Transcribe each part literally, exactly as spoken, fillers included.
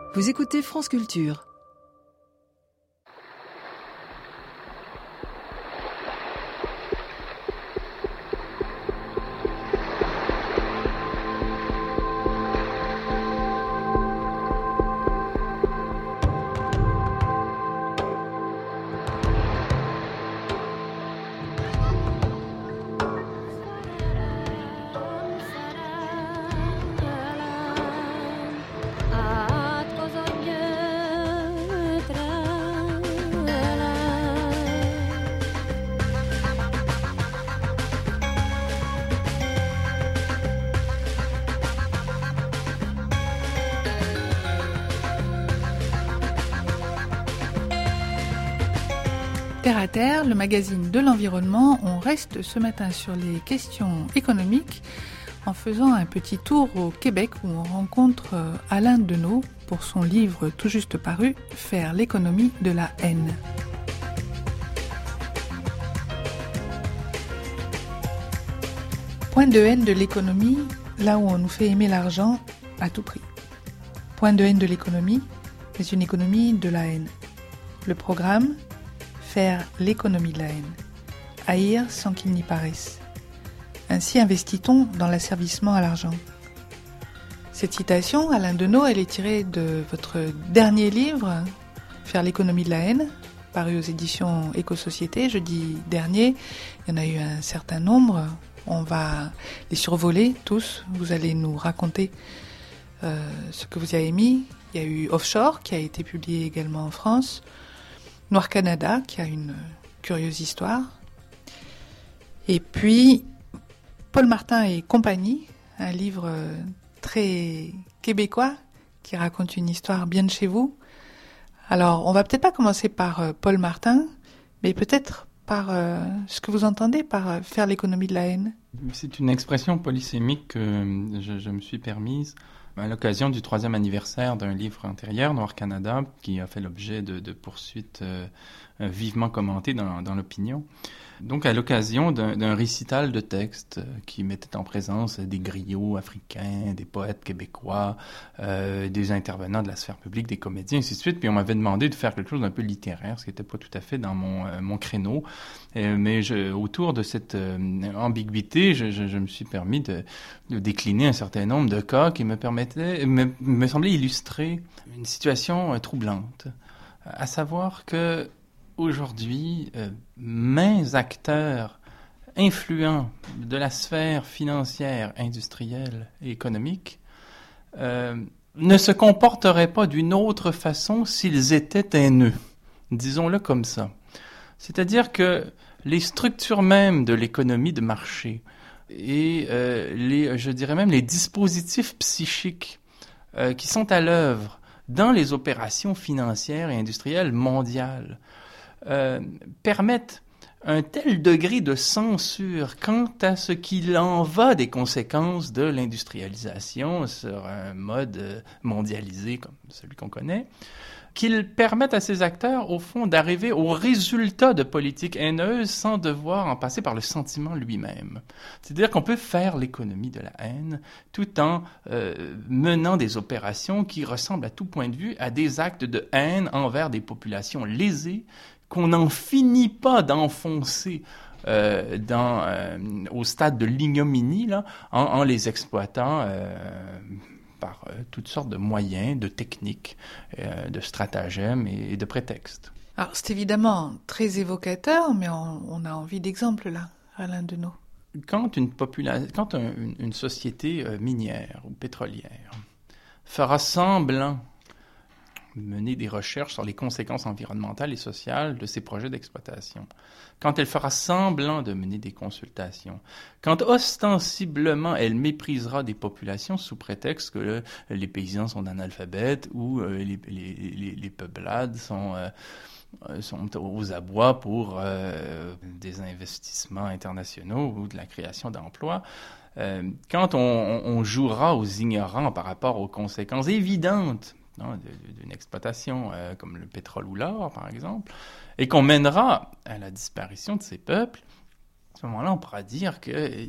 Vous écoutez France Culture. Terre à Terre, le magazine de l'environnement, on reste ce matin sur les questions économiques en faisant un petit tour au Québec où on rencontre Alain Deneau pour son livre tout juste paru « Faire l'économie de la haine ». Point de haine de l'économie, là où on nous fait aimer l'argent à tout prix. Point de haine de l'économie, mais une économie de la haine. Le programme ? Faire l'économie de la haine, haïr sans qu'il n'y paraisse. Ainsi investit-on dans l'asservissement à l'argent. Cette citation, Alain Deneau, elle est tirée de votre dernier livre, Faire l'économie de la haine, paru aux éditions Éco-Société. Je dis dernier, il y en a eu un certain nombre. On va les survoler tous. Vous allez nous raconter euh, ce que vous avez mis. Il y a eu Offshore, qui a été publié également en France. Noir Canada, qui a une curieuse histoire. Et puis, Paul Martin et compagnie, un livre très québécois qui raconte une histoire bien de chez vous. Alors, on va peut-être pas commencer par Paul Martin, mais peut-être par euh, ce que vous entendez par euh, faire l'économie de la haine. C'est une expression polysémique que je, je me suis permise à l'occasion du troisième anniversaire d'un livre antérieur, Noir Canada, qui a fait l'objet de, de poursuites euh, vivement commentées dans, dans l'opinion. Donc, à l'occasion d'un, d'un récital de textes qui mettait en présence des griots africains, des poètes québécois, euh, des intervenants de la sphère publique, des comédiens, ainsi de suite. Puis on m'avait demandé de faire quelque chose d'un peu littéraire, ce qui n'était pas tout à fait dans mon, euh, mon créneau. Euh, mais je, autour de cette euh, ambiguïté, je, je, je me suis permis de, de décliner un certain nombre de cas qui me permettaient, me, me semblaient illustrer une situation euh, troublante. À savoir que aujourd'hui, euh, maints acteurs influents de la sphère financière, industrielle et économique euh, ne se comporteraient pas d'une autre façon s'ils étaient haineux. Disons-le comme ça. C'est-à-dire que les structures mêmes de l'économie de marché et euh, les, je dirais même les dispositifs psychiques euh, qui sont à l'œuvre dans les opérations financières et industrielles mondiales Euh, permettent un tel degré de censure quant à ce qu'il en va des conséquences de l'industrialisation sur un mode mondialisé comme celui qu'on connaît, qu'ils permettent à ces acteurs, au fond, d'arriver au résultat de politiques haineuses sans devoir en passer par le sentiment lui-même. C'est-à-dire qu'on peut faire l'économie de la haine tout en euh, menant des opérations qui ressemblent à tout point de vue à des actes de haine envers des populations lésées qu'on n'en finit pas d'enfoncer euh, dans, euh, au stade de l'ignominie là, en, en les exploitant euh, par euh, toutes sortes de moyens, de techniques, euh, de stratagèmes et, et de prétextes. Alors, c'est évidemment très évocateur, mais on, on a envie d'exemples là, Alain Deneau. Quand une, popula- quand un, une, une société euh, minière ou pétrolière fera semblant mener des recherches sur les conséquences environnementales et sociales de ses projets d'exploitation, quand elle fera semblant de mener des consultations, quand ostensiblement elle méprisera des populations sous prétexte que euh, les paysans sont analphabètes ou euh, les, les, les, les peuplades sont, euh, sont aux abois pour euh, des investissements internationaux ou de la création d'emplois, euh, quand on, on jouera aux ignorants par rapport aux conséquences évidentes Non, d'une exploitation euh, comme le pétrole ou l'or, par exemple, et qu'on mènera à la disparition de ces peuples, à ce moment-là, on pourra dire qu'il euh,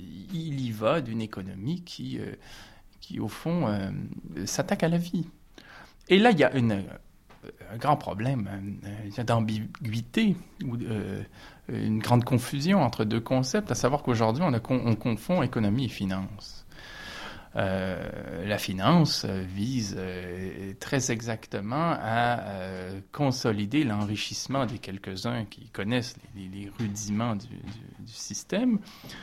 y va d'une économie qui, euh, qui au fond, euh, s'attaque à la vie. Et là, il y a une, un grand problème euh, d'ambiguïté ou euh, une grande confusion entre deux concepts, à savoir qu'aujourd'hui, on, a, on confond économie et finance. Euh, la finance euh, vise euh, très exactement à euh, consolider l'enrichissement des quelques-uns qui connaissent les, les, les rudiments du, du, du système,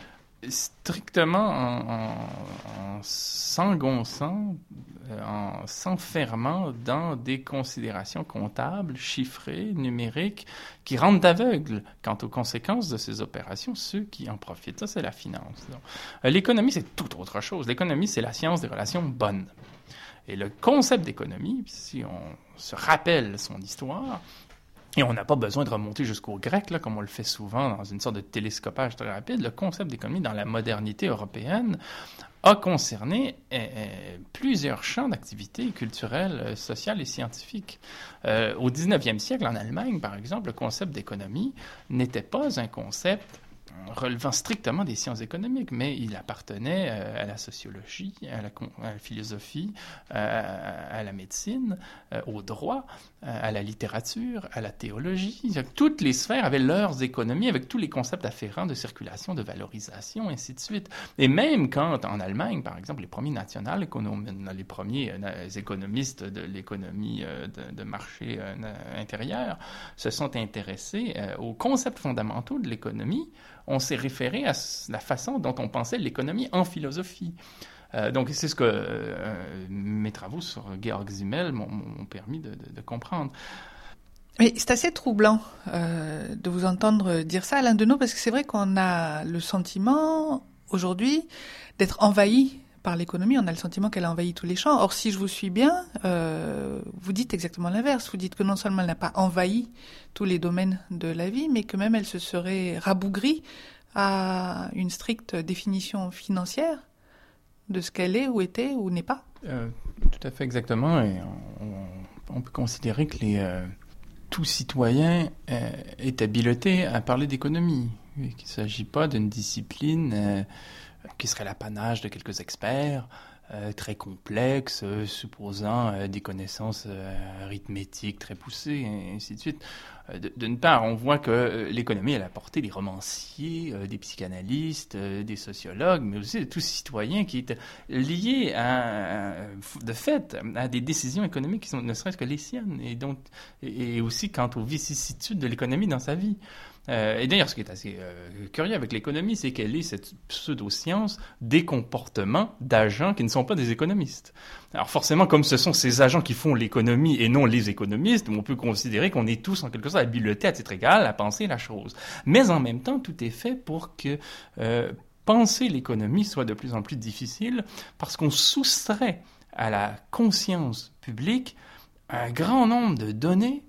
strictement en, en, en s'engonçant, en s'enfermant dans des considérations comptables, chiffrées, numériques, qui rendent aveugles quant aux conséquences de ces opérations, ceux qui en profitent. Ça, c'est la finance. Donc, l'économie, c'est tout autre chose. L'économie, c'est la science des relations bonnes. Et le concept d'économie, si on se rappelle son histoire, et on n'a pas besoin de remonter jusqu'au grec, là, comme on le fait souvent dans une sorte de télescopage très rapide. Le concept d'économie dans la modernité européenne a concerné euh, plusieurs champs d'activité culturelles, sociales et scientifiques. Euh, au dix-neuvième siècle, en Allemagne, par exemple, le concept d'économie n'était pas un concept relevant strictement des sciences économiques, mais il appartenait euh, à la sociologie, à la, à la philosophie, euh, à la médecine, euh, au droit, euh, à la littérature, à la théologie. Toutes les sphères avaient leurs économies avec tous les concepts afférents de circulation, de valorisation, ainsi de suite. Et même quand, en Allemagne, par exemple, les premiers nationales, les premiers euh, économistes de l'économie euh, de, de marché euh, intérieur se sont intéressés euh, aux concepts fondamentaux de l'économie, on s'est référé à la façon dont on pensait l'économie en philosophie. Euh, donc, c'est ce que euh, mes travaux sur Georg Simmel m'ont, m'ont permis de, de, de comprendre. Mais c'est assez troublant euh, de vous entendre dire ça, Alain Deneau, parce que c'est vrai qu'on a le sentiment, aujourd'hui, d'être envahi par l'économie. On a le sentiment qu'elle a envahi tous les champs. Or, si je vous suis bien, euh, vous dites exactement l'inverse. Vous dites que non seulement elle n'a pas envahi tous les domaines de la vie, mais que même elle se serait rabougrie à une stricte définition financière de ce qu'elle est, ou était, ou n'est pas. Euh, tout à fait exactement. Et on, on peut considérer que les, euh, tout citoyen euh, est habilité à parler d'économie. Et qu'il ne s'agit pas d'une discipline euh, qui serait l'apanage de quelques experts, euh, très complexes, euh, supposant euh, des connaissances euh, arithmétiques très poussées, et ainsi de suite. Euh, d'une part, on voit que euh, l'économie, elle a apporté des romanciers, euh, des psychanalystes, euh, des sociologues, mais aussi de tout citoyen qui est lié à, à, de fait, à des décisions économiques qui sont ne serait-ce que les siennes, et donc et, et aussi quant aux vicissitudes de l'économie dans sa vie. Euh, et d'ailleurs, ce qui est assez euh, curieux avec l'économie, c'est qu'elle est cette pseudo-science des comportements d'agents qui ne sont pas des économistes. Alors forcément, comme ce sont ces agents qui font l'économie et non les économistes, on peut considérer qu'on est tous en quelque sorte habilités à titre égal à penser la chose. Mais en même temps, tout est fait pour que euh, penser l'économie soit de plus en plus difficile, parce qu'on soustrait à la conscience publique un grand nombre de données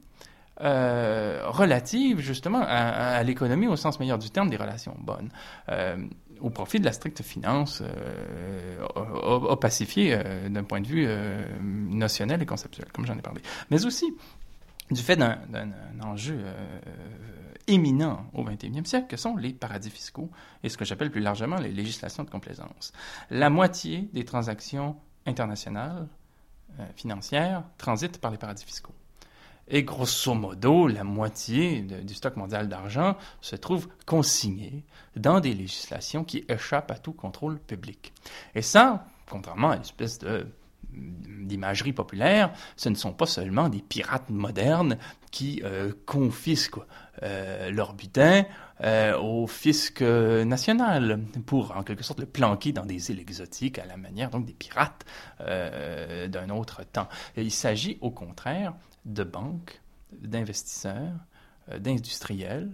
Euh, relative justement à, à l'économie au sens meilleur du terme des relations bonnes, euh, au profit de la stricte finance euh, opacifiée euh, d'un point de vue euh, notionnel et conceptuel, comme j'en ai parlé. Mais aussi du fait d'un, d'un, d'un enjeu euh, éminent au vingt et unième siècle, que sont les paradis fiscaux et ce que j'appelle plus largement les législations de complaisance. La moitié des transactions internationales euh, financières transitent par les paradis fiscaux. Et grosso modo, la moitié de, du stock mondial d'argent se trouve consigné dans des législations qui échappent à tout contrôle public. Et ça, contrairement à l'espèce de, d'imagerie populaire, ce ne sont pas seulement des pirates modernes qui euh, confisquent euh, leur butin euh, au fisc national pour, en quelque sorte, le planquer dans des îles exotiques à la manière donc des pirates euh, d'un autre temps. Et il s'agit au contraire de banques, d'investisseurs, euh, d'industriels,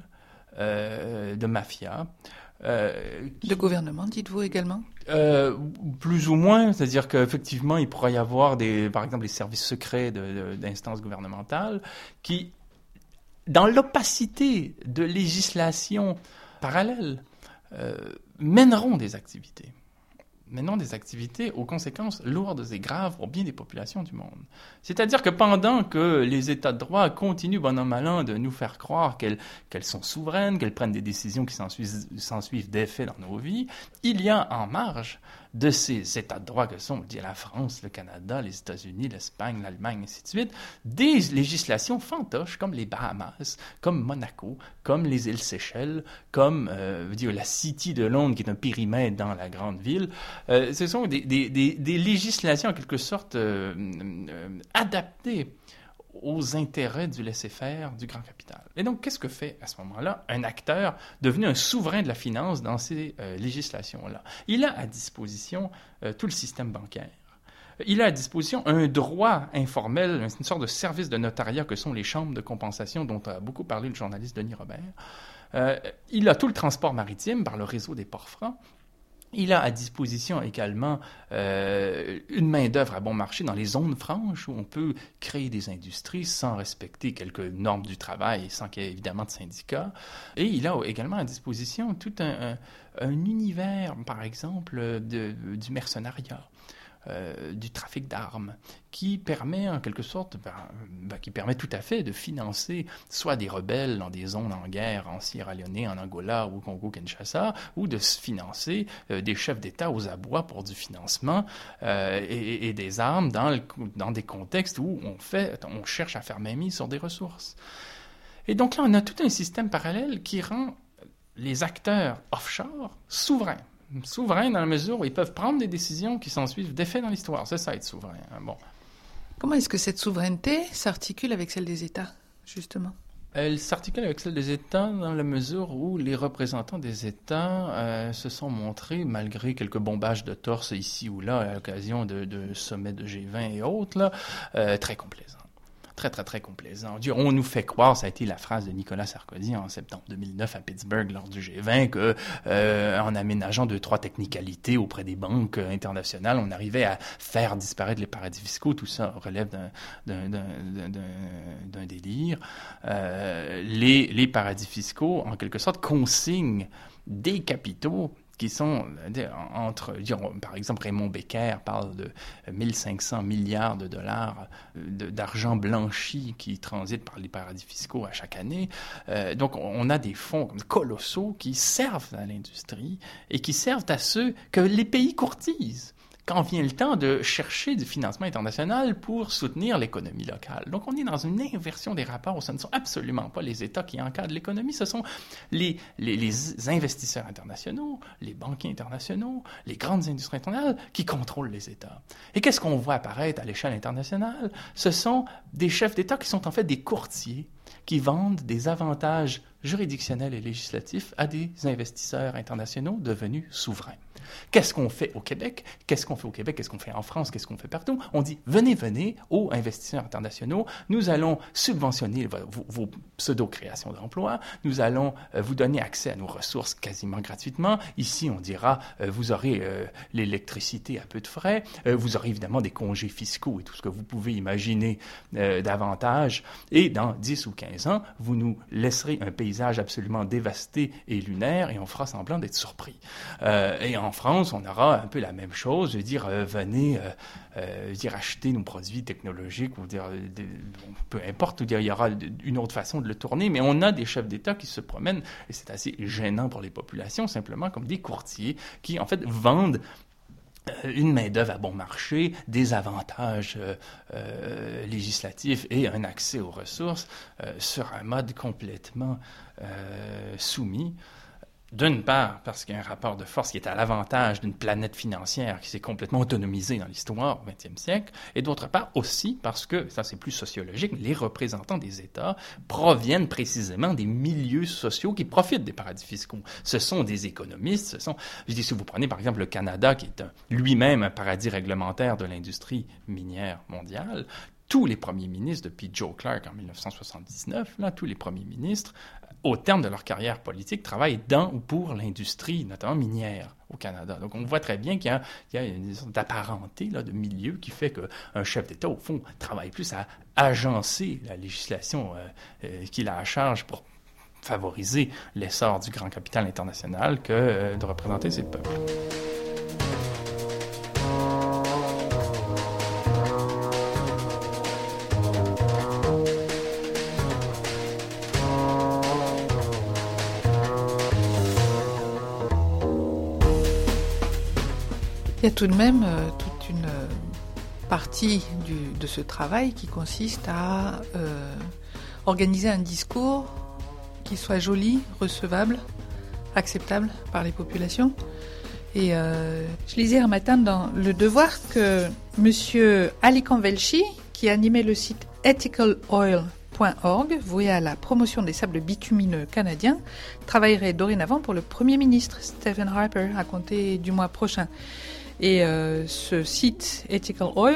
euh, de mafias. Euh, de gouvernement, dites-vous également? Euh, plus ou moins, c'est-à-dire qu'effectivement, il pourrait y avoir, des, par exemple, des services secrets de, de, d'instances gouvernementales qui, dans l'opacité de législations parallèles, euh, mèneront des activités. mais non des activités aux conséquences lourdes et graves pour bien des populations du monde. C'est-à-dire que pendant que les États de droit continuent, bon an, mal an, de nous faire croire qu'elles, qu'elles sont souveraines, qu'elles prennent des décisions qui s'ensuivent, s'ensuivent d'effets dans nos vies, il y a en marge de ces États de droit que sont, on dit, la France, le Canada, les États-Unis, l'Espagne, l'Allemagne, ainsi de suite, des législations fantoches comme les Bahamas, comme Monaco, comme les îles Seychelles, comme euh, dire, la City de Londres, qui est un périmètre dans la grande ville. Euh, ce sont des, des, des, des législations, en quelque sorte, euh, euh, adaptées aux intérêts du laisser-faire du grand capital. Et donc, qu'est-ce que fait à ce moment-là un acteur devenu un souverain de la finance dans ces euh, législations-là? Il a à disposition euh, tout le système bancaire. Il a à disposition un droit informel, une sorte de service de notariat que sont les chambres de compensation dont a beaucoup parlé le journaliste Denis Robert. Euh, il a tout le transport maritime par le réseau des ports francs. Il a à disposition également euh, une main-d'œuvre à bon marché dans les zones franches où on peut créer des industries sans respecter quelques normes du travail et sans qu'il y ait évidemment de syndicats. Et il a également à disposition tout un, un, un univers, par exemple, de, du mercenariat. Euh, du trafic d'armes, qui permet en quelque sorte, ben, ben, qui permet tout à fait de financer soit des rebelles dans des zones en guerre en Sierra Leone, en Angola ou au Congo-Kinshasa, ou de financer euh, des chefs d'État aux abois pour du financement euh, et, et des armes dans, le, dans des contextes où on, fait, on cherche à faire mainmise sur des ressources. Et donc là, on a tout un système parallèle qui rend les acteurs offshore souverains. Souverains dans la mesure où ils peuvent prendre des décisions qui s'ensuivent d'effets dans l'histoire. C'est ça, être souverain. Hein? Bon. Comment est-ce que cette souveraineté s'articule avec celle des États, justement? Elle s'articule avec celle des États dans la mesure où les représentants des États euh, se sont montrés, malgré quelques bombages de torse ici ou là, à l'occasion de, de sommets de G vingt et autres, là, euh, très complaisants. Très, très, très complaisant. On nous fait croire, ça a été la phrase de Nicolas Sarkozy en septembre deux mille neuf à Pittsburgh lors du G vingt, que euh, en aménageant deux, trois technicalités auprès des banques euh, internationales, on arrivait à faire disparaître les paradis fiscaux. Tout ça relève d'un, d'un, d'un, d'un, d'un délire. Euh, les, les paradis fiscaux, en quelque sorte, consignent des capitaux qui sont entre, par exemple, Raymond Becker parle de mille cinq cents milliards de dollars de, d'argent blanchi qui transite par les paradis fiscaux à chaque année. Euh, donc, on a des fonds colossaux qui servent à l'industrie et qui servent à ceux que les pays courtisent quand vient le temps de chercher du financement international pour soutenir l'économie locale. Donc, on est dans une inversion des rapports où ce ne sont absolument pas les États qui encadrent l'économie, ce sont les, les, les investisseurs internationaux, les banquiers internationaux, les grandes industries internationales qui contrôlent les États. Et qu'est-ce qu'on voit apparaître à l'échelle internationale? Ce sont des chefs d'État qui sont en fait des courtiers qui vendent des avantages juridictionnels et législatifs à des investisseurs internationaux devenus souverains. Qu'est-ce qu'on fait au Québec? Qu'est-ce qu'on fait au Québec? Qu'est-ce qu'on fait en France? Qu'est-ce qu'on fait partout? On dit, venez, venez aux investisseurs internationaux, nous allons subventionner vos, vos pseudo-créations d'emplois, nous allons euh, vous donner accès à nos ressources quasiment gratuitement. Ici, on dira, euh, vous aurez euh, l'électricité à peu de frais, euh, vous aurez évidemment des congés fiscaux et tout ce que vous pouvez imaginer euh, davantage. Et dans dix ou quinze ans, vous nous laisserez un paysage absolument dévasté et lunaire et on fera semblant d'être surpris. Euh, et en France, on aura un peu la même chose. Je veux dire, euh, venez euh, euh, dire, acheter nos produits technologiques, ou dire, de, peu importe, ou dire, il y aura une autre façon de le tourner, mais on a des chefs d'État qui se promènent, et c'est assez gênant pour les populations, simplement comme des courtiers qui, en fait, vendent une main-d'œuvre à bon marché, des avantages euh, euh, législatifs et un accès aux ressources euh, sur un mode complètement euh, soumis. D'une part, parce qu'il y a un rapport de force qui est à l'avantage d'une planète financière qui s'est complètement autonomisée dans l'histoire au vingtième siècle, et d'autre part aussi parce que, ça c'est plus sociologique, les représentants des États proviennent précisément des milieux sociaux qui profitent des paradis fiscaux. Ce sont des économistes, ce sont, je dis, si vous prenez par exemple le Canada, qui est un, lui-même un paradis réglementaire de l'industrie minière mondiale, tous les premiers ministres, depuis Joe Clark en dix-neuf cent soixante-dix-neuf, là, tous les premiers ministres, au terme de leur carrière politique, travaillent dans ou pour l'industrie, notamment minière, au Canada. Donc, on voit très bien qu'il y a, il y a une sorte d'apparenté là, de milieu qui fait qu'un chef d'État, au fond, travaille plus à agencer la législation euh, euh, qu'il a à charge pour favoriser l'essor du grand capital international que euh, de représenter ses peuples. Il y a tout de même euh, toute une euh, partie du, de ce travail qui consiste à euh, organiser un discours qui soit joli, recevable, acceptable par les populations. Et euh, je lisais un matin dans Le Devoir que monsieur Alican Velchi, qui animait le site ethical oil point org, voué à la promotion des sables bitumineux canadiens, travaillerait dorénavant pour le Premier ministre Stephen Harper à compter du mois prochain. Et euh, ce site Ethical Oil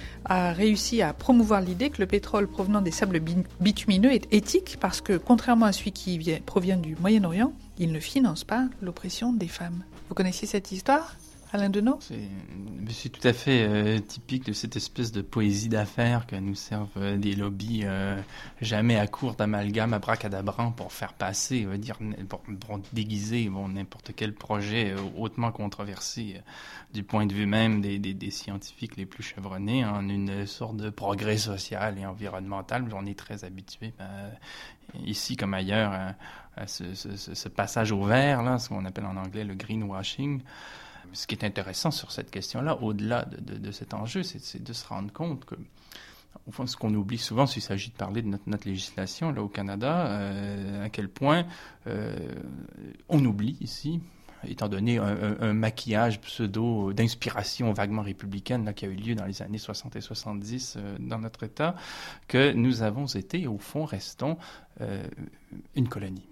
a réussi à promouvoir l'idée que le pétrole provenant des sables bitumineux est éthique parce que, contrairement à celui qui vient, provient du Moyen-Orient, il ne finance pas l'oppression des femmes. Vous connaissez cette histoire, Alain Deneau ? C'est, c'est tout à fait euh, typique de cette espèce de poésie d'affaires que nous servent euh, des lobbies euh, jamais à court d'amalgame, abracadabrant pour faire passer, euh, dire, pour, pour déguiser bon, n'importe quel projet euh, hautement controversé euh, du point de vue même des, des, des scientifiques les plus chevronnés en une sorte de progrès social et environnemental. On est très habitué euh, ici comme ailleurs à, à ce, ce, ce passage au vert, là, ce qu'on appelle en anglais le greenwashing. Ce qui est intéressant sur cette question-là, au-delà de, de, de cet enjeu, c'est, c'est de se rendre compte que, au fond, ce qu'on oublie souvent, s'il s'agit de parler de notre, notre législation là au Canada, euh, à quel point euh, on oublie ici, étant donné un, un, un maquillage pseudo d'inspiration vaguement républicaine là, qui a eu lieu dans les années soixante et soixante-dix euh, dans notre État, que nous avons été, au fond, restons euh, une colonie.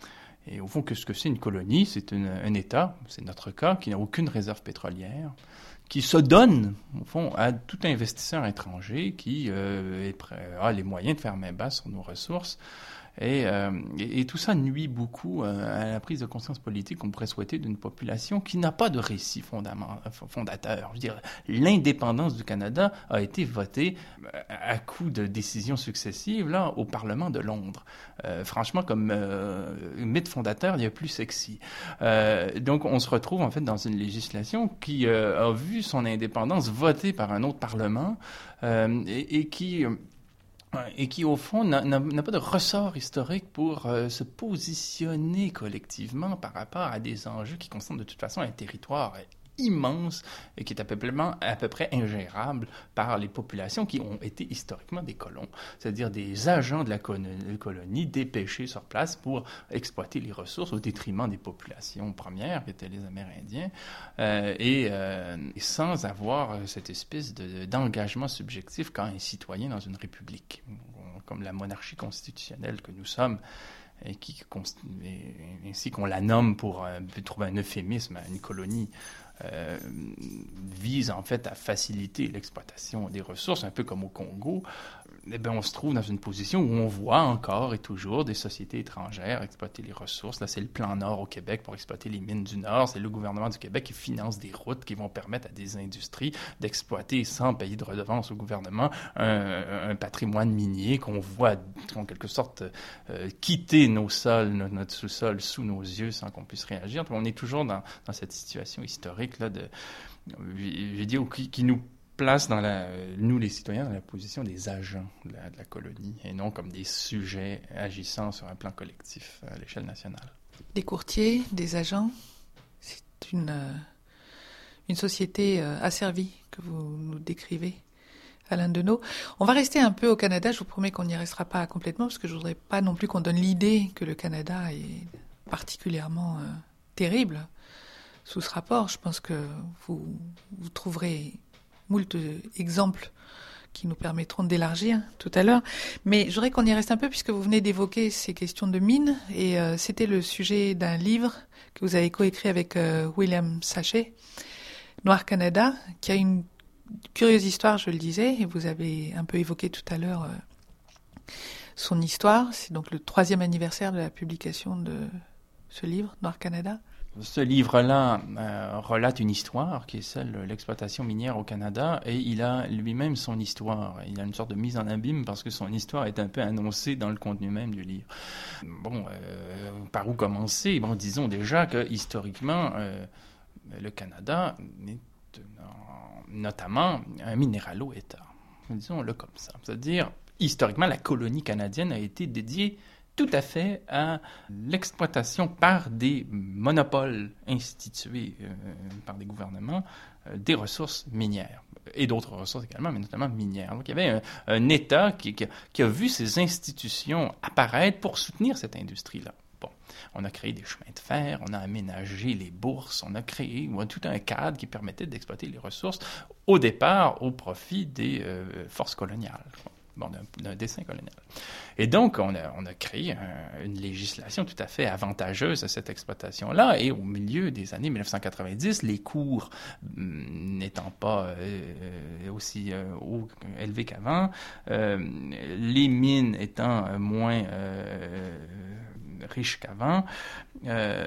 Et au fond, qu'est-ce que c'est une colonie? C'est une, un État, c'est notre cas, qui n'a aucune réserve pétrolière, qui se donne, au fond, à tout investisseur étranger qui euh, est prêt, a les moyens de faire main basse sur nos ressources. Et, euh, et, et tout ça nuit beaucoup euh, à la prise de conscience politique qu'on pourrait souhaiter d'une population qui n'a pas de récit fondament, fondateur. Je veux dire, l'indépendance du Canada a été votée à coup de décisions successives là au Parlement de Londres. Euh, franchement, comme euh, mythe fondateur, il y a plus sexy. Euh, donc, on se retrouve en fait dans une législation qui euh, a vu son indépendance votée par un autre Parlement euh, et, et qui et qui, au fond, n'a, n'a, n'a pas de ressort historique pour euh, se positionner collectivement par rapport à des enjeux qui concernent de toute façon un territoire immense et qui est à peu, près, à peu près ingérable par les populations qui ont été historiquement des colons, c'est-à-dire des agents de la colonie dépêchés sur place pour exploiter les ressources au détriment des populations premières, qui étaient les Amérindiens, euh, et, euh, et sans avoir cette espèce de, d'engagement subjectif quant un citoyen dans une république, comme la monarchie constitutionnelle que nous sommes, et qui, et ainsi qu'on la nomme pour euh, trouver un euphémisme à une colonie, euh, vise en fait à faciliter l'exploitation des ressources, un peu comme au Congo. Eh bien, on se trouve dans une position où on voit encore et toujours des sociétés étrangères exploiter les ressources. Là, c'est le Plan Nord au Québec pour exploiter les mines du Nord. C'est le gouvernement du Québec qui finance des routes qui vont permettre à des industries d'exploiter sans payer de redevances au gouvernement un, un patrimoine minier qu'on voit en quelque sorte euh, quitter nos sols, notre, notre sous-sol sous nos yeux sans qu'on puisse réagir. Donc, on est toujours dans, dans cette situation historique là de, je vais dire, qui, qui nous place dans la, nous les citoyens dans la position des agents de la, de la colonie et non comme des sujets agissant sur un plan collectif à l'échelle nationale. Des courtiers, des agents, c'est une, euh, une société euh, asservie que vous nous décrivez, Alain Deneau. On va rester un peu au Canada, je vous promets qu'on n'y restera pas complètement parce que je ne voudrais pas non plus qu'on donne l'idée que le Canada est particulièrement euh, terrible sous ce rapport. Je pense que vous, vous trouverez moult exemples qui nous permettront d'élargir tout à l'heure. Mais je voudrais qu'on y reste un peu puisque vous venez d'évoquer ces questions de mines et euh, c'était le sujet d'un livre que vous avez coécrit avec euh, William Sachet, Noir Canada, qui a une curieuse histoire, je le disais, et vous avez un peu évoqué tout à l'heure euh, son histoire. C'est donc le troisième anniversaire de la publication de ce livre, Noir Canada. Ce livre-là euh, relate une histoire qui est celle de l'exploitation minière au Canada et il a lui-même son histoire. Il a une sorte de mise en abîme parce que son histoire est un peu annoncée dans le contenu même du livre. Bon, euh, par où commencer? Bon, disons déjà que historiquement, euh, le Canada est euh, notamment un minéralo-État. Disons-le comme ça. C'est-à-dire, historiquement, la colonie canadienne a été dédiée tout à fait à l'exploitation par des monopoles institués euh, par des gouvernements des ressources minières et d'autres ressources également, mais notamment minières. Donc, il y avait un, un État qui, qui, qui a vu ces institutions apparaître pour soutenir cette industrie-là. Bon, on a créé des chemins de fer, on a aménagé les bourses, on a créé on a tout un cadre qui permettait d'exploiter les ressources au départ au profit des euh, forces coloniales. Bon, d'un, d'un dessin colonial. Et donc, on a, on a créé un, une législation tout à fait avantageuse à cette exploitation-là. Et au milieu des années dix-neuf cent quatre-vingt-dix, les cours hum, n'étant pas euh, aussi euh, haut, élevés qu'avant, euh, les mines étant moins euh, riches qu'avant, euh,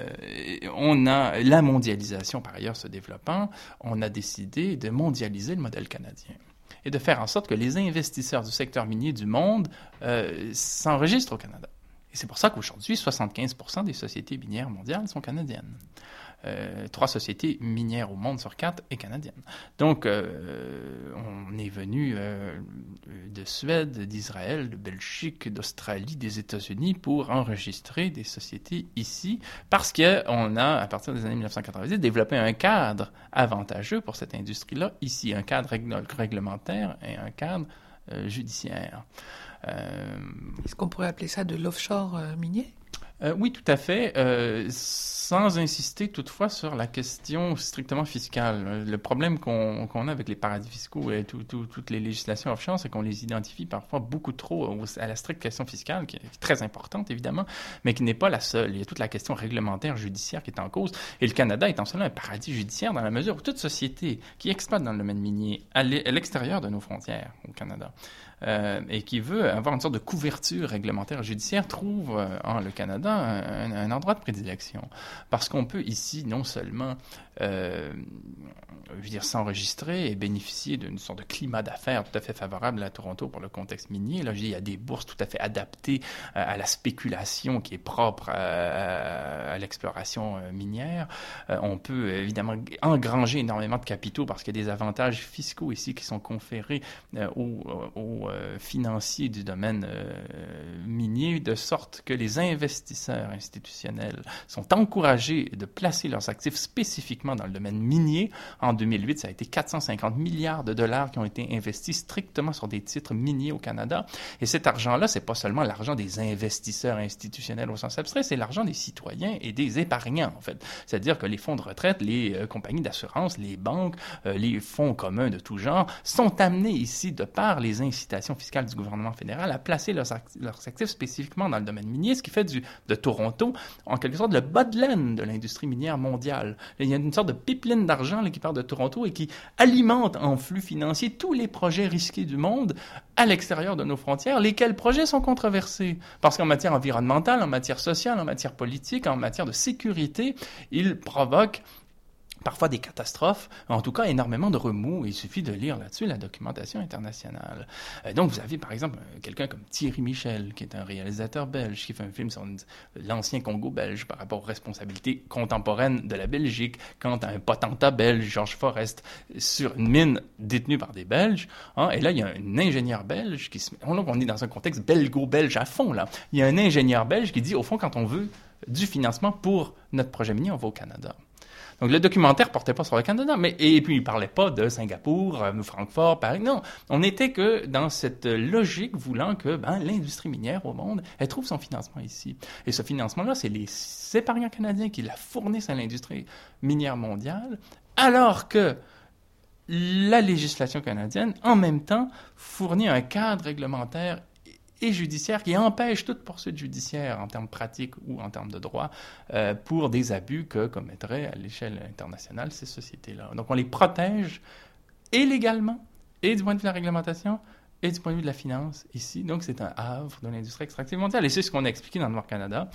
on a la mondialisation par ailleurs se développant, on a décidé de mondialiser le modèle canadien et de faire en sorte que les investisseurs du secteur minier du monde euh, s'enregistrent au Canada. Et c'est pour ça qu'aujourd'hui, soixante-quinze pour cent des sociétés minières mondiales sont canadiennes. Euh, trois sociétés minières au monde sur quatre est canadienne. Donc, euh, on est venu euh, de Suède, d'Israël, de Belgique, d'Australie, des États-Unis pour enregistrer des sociétés ici parce qu'on a, à partir des années dix-neuf cent quatre-vingt-dix, développé un cadre avantageux pour cette industrie-là ici, un cadre règle- réglementaire et un cadre euh, judiciaire. Euh... Est-ce qu'on pourrait appeler ça de l'offshore euh, minier? Euh, oui, tout à fait, euh, sans insister toutefois sur la question strictement fiscale. Le problème qu'on, qu'on a avec les paradis fiscaux et tout, tout, toutes les législations offshore, c'est qu'on les identifie parfois beaucoup trop à la stricte question fiscale, qui est très importante évidemment, mais qui n'est pas la seule. Il y a toute la question réglementaire, judiciaire qui est en cause. Et le Canada est en cela un paradis judiciaire dans la mesure où toute société qui exploite dans le domaine minier à l'extérieur de nos frontières au Canada, Euh, et qui veut avoir une sorte de couverture réglementaire judiciaire trouve euh, en le Canada un, un endroit de prédilection. Parce qu'on peut ici non seulement euh, je veux dire, s'enregistrer et bénéficier d'une sorte de climat d'affaires tout à fait favorable à Toronto pour le contexte minier. Là, je dis, il y a des bourses tout à fait adaptées euh, à la spéculation qui est propre à, à l'exploration euh, minière. Euh, on peut évidemment engranger énormément de capitaux parce qu'il y a des avantages fiscaux ici qui sont conférés euh, aux, aux euh, financiers du domaine euh, minier, de sorte que les investisseurs institutionnels sont encouragés de placer leurs actifs spécifiquement dans le domaine minier. En deux mille huit, ça a été quatre cent cinquante milliards de dollars qui ont été investis strictement sur des titres miniers au Canada. Et cet argent-là, c'est pas seulement l'argent des investisseurs institutionnels au sens abstrait, c'est l'argent des citoyens et des épargnants, en fait. C'est-à-dire que les fonds de retraite, les euh, compagnies d'assurance, les banques, euh, les fonds communs de tout genre sont amenés ici, de par les incitations fiscales du gouvernement fédéral, à placer leurs, act- leurs actifs spécifiquement dans le domaine minier, ce qui fait du, de Toronto, en quelque sorte, le bas de laine de l'industrie minière mondiale. Il y a une sorte de pipeline d'argent là, qui part de Toronto et qui alimente en flux financier tous les projets risqués du monde à l'extérieur de nos frontières, lesquels projets sont controversés. Parce qu'en matière environnementale, en matière sociale, en matière politique, en matière de sécurité, ils provoquent parfois des catastrophes, en tout cas énormément de remous. Il suffit de lire là-dessus la documentation internationale. Euh, donc vous avez par exemple quelqu'un comme Thierry Michel, qui est un réalisateur belge, qui fait un film sur une, l'ancien Congo belge par rapport aux responsabilités contemporaines de la Belgique, quant à un potentat belge, Georges Forest, sur une mine détenue par des Belges. Hein, et là, il y a un ingénieur belge qui se... On est dans un contexte belgo-belge à fond, là. Il y a un ingénieur belge qui dit, au fond, quand on veut du financement pour notre projet minier, on va au Canada. Donc, le documentaire portait pas sur le Canada, mais et puis il parlait pas de Singapour, euh, Francfort, Paris. Non, on était que dans cette logique voulant que ben, l'industrie minière au monde, elle trouve son financement ici. Et ce financement-là, c'est les épargnants canadiens qui la fournissent à l'industrie minière mondiale, alors que la législation canadienne, en même temps, fournit un cadre réglementaire et judiciaire qui empêche toute poursuite judiciaire en termes pratiques ou en termes de droit euh, pour des abus que commettraient à l'échelle internationale ces sociétés-là. Donc on les protège et légalement, et du point de vue de la réglementation, et du point de vue de la finance ici. Donc c'est un havre de l'industrie extractive mondiale. Et c'est ce qu'on a expliqué dans Noir Canada.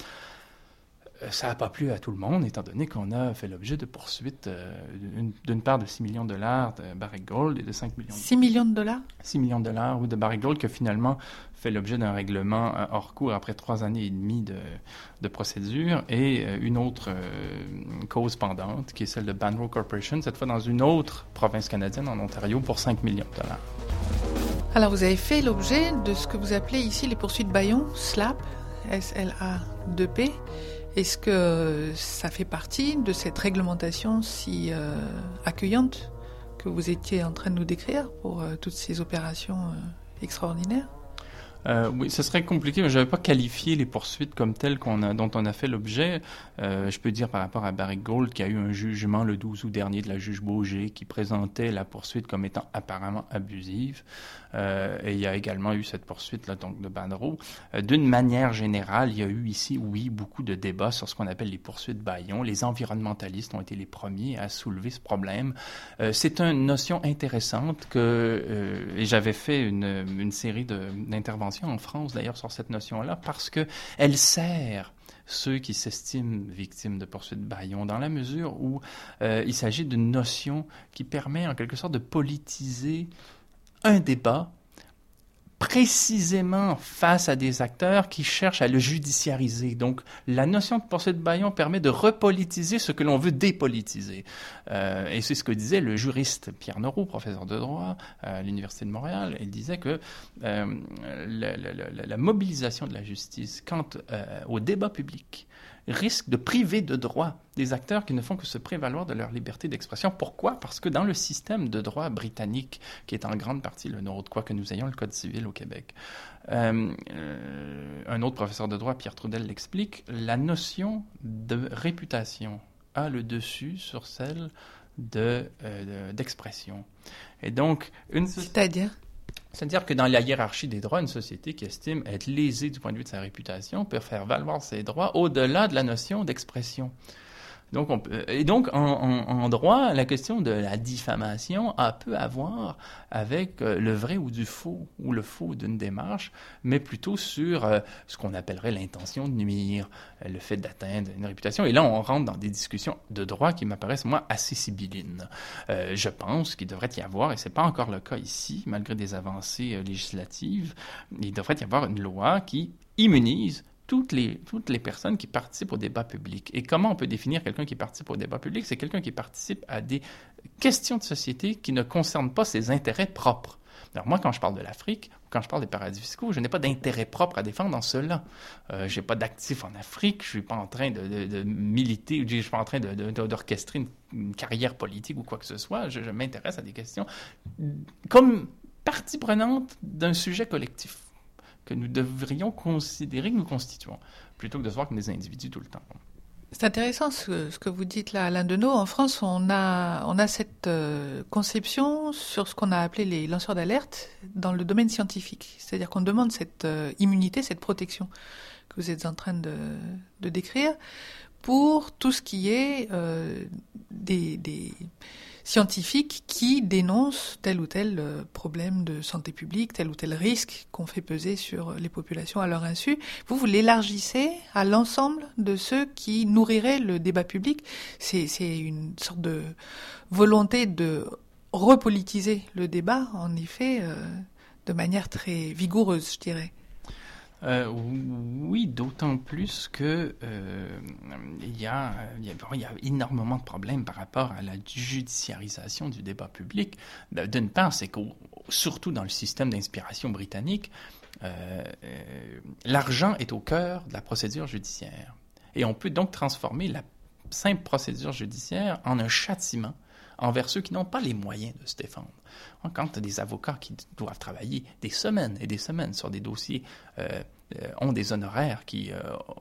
Ça n'a pas plu à tout le monde, étant donné qu'on a fait l'objet de poursuites euh, d'une, d'une part de six millions de dollars de Barrick Gold et de cinq millions de dollars. six millions de dollars? six millions de dollars, oui, de Barrick Gold, qui a finalement fait l'objet d'un règlement euh, hors cours après trois années et demie de, de procédure, et euh, une autre euh, cause pendante, qui est celle de Banro Corporation, cette fois dans une autre province canadienne, en Ontario, pour cinq millions de dollars. Alors, vous avez fait l'objet de ce que vous appelez ici les poursuites Bayon, S L A P, S L A deux P. Est-ce que ça fait partie de cette réglementation si euh, accueillante que vous étiez en train de nous décrire pour euh, toutes ces opérations euh, extraordinaires? Euh, oui, ce serait compliqué, mais je n'avais pas qualifié les poursuites comme telles qu'on a, dont on a fait l'objet. Euh, je peux dire par rapport à Barrick Gold qu'il y a eu un jugement le douze août dernier de la juge Bauger qui présentait la poursuite comme étant apparemment abusive. Euh, et il y a également eu cette poursuite là, donc de Banro. Euh, d'une manière générale, il y a eu ici, oui, beaucoup de débats sur ce qu'on appelle les poursuites bâillons. Les environnementalistes ont été les premiers à soulever ce problème. Euh, c'est une notion intéressante que euh, et j'avais fait une, une série de, d'interventions en France, d'ailleurs, sur cette notion-là, parce que elle sert ceux qui s'estiment victimes de poursuites bâillons, dans la mesure où euh, il s'agit d'une notion qui permet, en quelque sorte, de politiser un débat précisément face à des acteurs qui cherchent à le judiciariser. Donc, la notion de poursuite bâillon permet de repolitiser ce que l'on veut dépolitiser. Euh, et c'est ce que disait le juriste Pierre Noroux, professeur de droit à l'Université de Montréal. Il disait que euh, la, la, la, la mobilisation de la justice quant euh, au débat public risque de priver de droit des acteurs qui ne font que se prévaloir de leur liberté d'expression. Pourquoi? Parce que dans le système de droit britannique, qui est en grande partie le nôtre, quoi que nous ayons le Code civil au Québec, euh, euh, un autre professeur de droit, Pierre Trudel, l'explique, la notion de réputation a le dessus sur celle de, euh, d'expression. Et donc, une... C'est-à-dire? C'est-à-dire que dans la hiérarchie des droits, une société qui estime être lésée du point de vue de sa réputation peut faire valoir ses droits au-delà de la notion d'expression. Donc, on peut, et donc, en, en, en droit, la question de la diffamation a peu à voir avec euh, le vrai ou du faux, ou le faux d'une démarche, mais plutôt sur euh, ce qu'on appellerait l'intention de nuire, euh, le fait d'atteindre une réputation. Et là, on rentre dans des discussions de droit qui m'apparaissent, moi, assez sibyllines. Euh, je pense qu'il devrait y avoir, et c'est pas encore le cas ici, malgré des avancées euh, législatives, il devrait y avoir une loi qui immunise Toutes les, toutes les personnes qui participent au débat public. Et comment on peut définir quelqu'un qui participe au débat public? C'est quelqu'un qui participe à des questions de société qui ne concernent pas ses intérêts propres. Alors moi, quand je parle de l'Afrique, quand je parle des paradis fiscaux, je n'ai pas d'intérêt propre à défendre dans cela. Euh, je n'ai pas d'actifs en Afrique, je ne suis pas en train de, de, de militer, je ne suis pas en train de, de, de, d'orchestrer une, une carrière politique ou quoi que ce soit. Je, je m'intéresse à des questions comme partie prenante d'un sujet collectif que nous devrions considérer que nous constituons, plutôt que de se voir comme des individus tout le temps. C'est intéressant ce, ce que vous dites là, Alain Deneau. En France, on a, on a cette euh, conception sur ce qu'on a appelé les lanceurs d'alerte dans le domaine scientifique. C'est-à-dire qu'on demande cette euh, immunité, cette protection que vous êtes en train de, de décrire pour tout ce qui est euh, des... des scientifiques qui dénoncent tel ou tel problème de santé publique, tel ou tel risque qu'on fait peser sur les populations à leur insu. Vous, vous l'élargissez à l'ensemble de ceux qui nourriraient le débat public. C'est, c'est une sorte de volonté de repolitiser le débat, en effet, euh, de manière très vigoureuse, je dirais. Euh, oui, d'autant plus que euh, il y a, il y a, il y a énormément de problèmes par rapport à la judiciarisation du débat public. D'une part, c'est que surtout dans le système d'inspiration britannique, euh, euh, l'argent est au cœur de la procédure judiciaire. Et on peut donc transformer la simple procédure judiciaire en un châtiment envers ceux qui n'ont pas les moyens de se défendre. Quand tu as des avocats qui doivent travailler des semaines et des semaines sur des dossiers, euh, euh, ont des honoraires qui euh,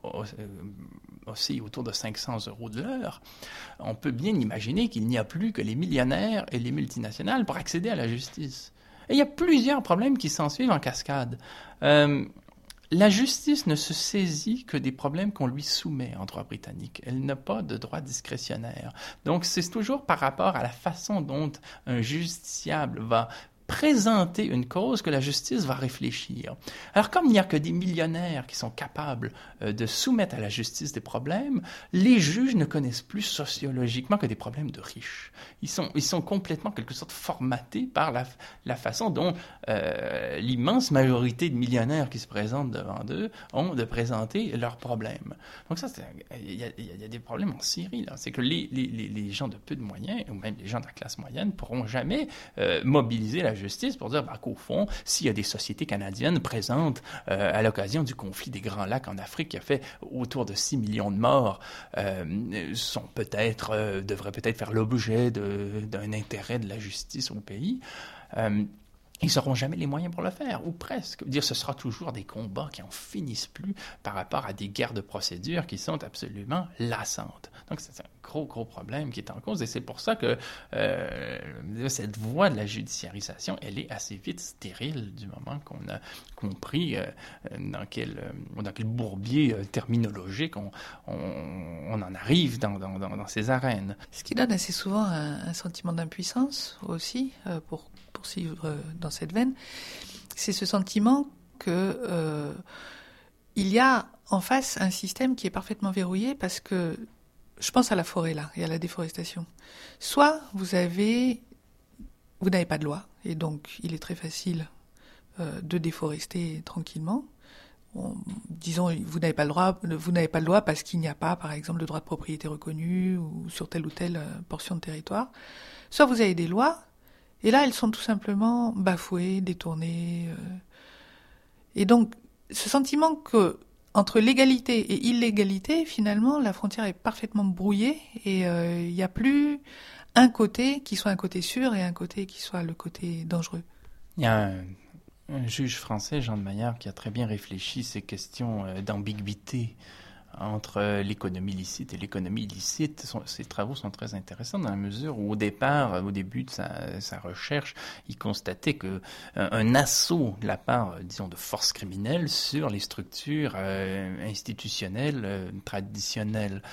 oscillent autour de cinq cents euros de l'heure, on peut bien imaginer qu'il n'y a plus que les millionnaires et les multinationales pour accéder à la justice. Et il y a plusieurs problèmes qui s'en suivent en cascade. Euh, La justice ne se saisit que des problèmes qu'on lui soumet en droit britannique. Elle n'a pas de droit discrétionnaire. Donc, c'est toujours par rapport à la façon dont un justiciable va présenter une cause que la justice va réfléchir. Alors, comme il n'y a que des millionnaires qui sont capables euh, de soumettre à la justice des problèmes, les juges ne connaissent plus sociologiquement que des problèmes de riches. Ils sont, ils sont complètement, en quelque sorte, formatés par la, la façon dont euh, l'immense majorité de millionnaires qui se présentent devant eux ont de présenter leurs problèmes. Donc ça, il y, y, y a des problèmes en Syrie, là. C'est que les, les, les gens de peu de moyens, ou même les gens de la classe moyenne, ne pourront jamais euh, mobiliser la justice justice pour dire ben, qu'au fond, s'il y a des sociétés canadiennes présentes euh, à l'occasion du conflit des Grands Lacs en Afrique qui a fait autour de six millions de morts, euh, sont peut-être, euh, devraient peut-être faire l'objet de, d'un intérêt de la justice au pays, euh, ils n'auront jamais les moyens pour le faire, ou presque. Dire, ce sera toujours des combats qui n'en finissent plus par rapport à des guerres de procédure qui sont absolument lassantes. Donc, c'est un gros, gros problème qui est en cause. Et c'est pour ça que euh, cette voie de la judiciarisation, elle est assez vite stérile du moment qu'on a compris euh, dans, quel, euh, dans quel bourbier euh, terminologique on, on, on en arrive dans, dans, dans, dans ces arènes. Ce qui donne assez souvent un, un sentiment d'impuissance aussi, euh, pour poursuivre dans cette veine, c'est ce sentiment que euh, il y a en face un système qui est parfaitement verrouillé parce que je pense à la forêt là et à la déforestation. Soit vous avez, vous n'avez pas de loi et donc il est très facile euh, de déforester tranquillement. On, disons, vous n'avez pas le droit, vous n'avez pas le droit parce qu'il n'y a pas, par exemple, le droit de propriété reconnu ou sur telle ou telle euh, portion de territoire. Soit vous avez des lois. Et là, elles sont tout simplement bafouées, détournées. Euh... Et donc, ce sentiment que entre légalité et illégalité, finalement, la frontière est parfaitement brouillée et il euh, n'y a plus un côté qui soit un côté sûr et un côté qui soit le côté dangereux. Il y a un, un juge français, Jean de Maillard, qui a très bien réfléchi ces questions euh, d'ambiguïté entre l'économie licite et l'économie illicite. Ses travaux sont très intéressants dans la mesure où, au départ, au début de sa, sa recherche, il constatait que un, un assaut de la part, disons, de forces criminelles sur les structures euh, institutionnelles euh, traditionnelles.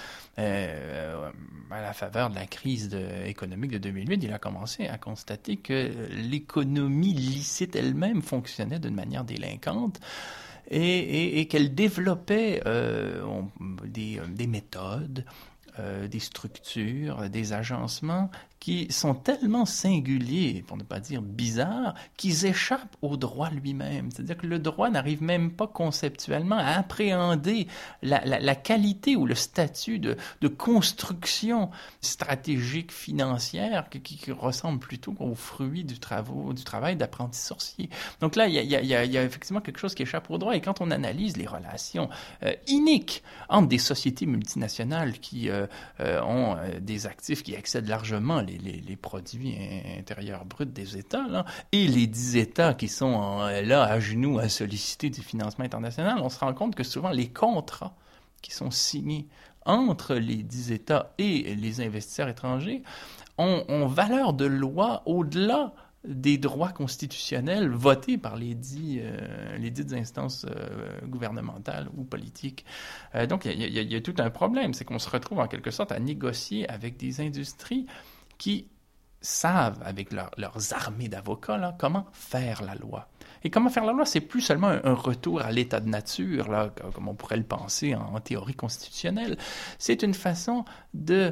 Euh, à la faveur de la crise de, économique de deux mille huit, il a commencé à constater que l'économie licite elle-même fonctionnait d'une manière délinquante. Et, et, et qu'elle développait euh, on, des, des méthodes, euh, des structures, des agencements qui sont tellement singuliers, pour ne pas dire bizarres, qu'ils échappent au droit lui-même. C'est-à-dire que le droit n'arrive même pas conceptuellement à appréhender la, la, la qualité ou le statut de, de construction stratégique financière qui, qui, qui ressemble plutôt aux fruits du, travaux, du travail d'apprenti sorcier. Donc là, il y a, y, a, y a effectivement quelque chose qui échappe au droit. Et quand on analyse les relations euh, iniques entre des sociétés multinationales qui euh, euh, ont euh, des actifs qui excèdent largement Les, les, les produits intérieurs bruts des États, là, et les dix États qui sont en, là à genoux à solliciter du financement international, on se rend compte que souvent les contrats qui sont signés entre les dix États et les investisseurs étrangers ont, ont valeur de loi au-delà des droits constitutionnels votés par les, dix, euh, les dites instances euh, gouvernementales ou politiques. Euh, donc, il y, y, y a tout un problème, c'est qu'on se retrouve en quelque sorte à négocier avec des industries qui savent, avec leur, leurs armées d'avocats, là, comment faire la loi. Et comment faire la loi, c'est plus seulement un, un retour à l'état de nature, là, comme on pourrait le penser en, en théorie constitutionnelle. C'est une façon de